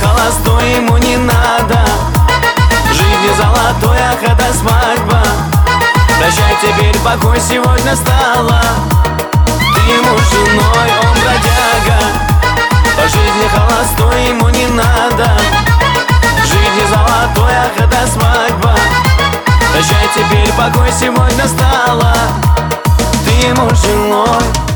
холостой, ему не надо. Жизнь не золотая, когда свадьба. Прощай теперь, покой сегодня стала. Ты ему женой, он бродяга. По жизни холостой, ему не надо. Жизнь не золотая, когда свадьба. Прощай теперь, покой сегодня стала. Ты ему женой.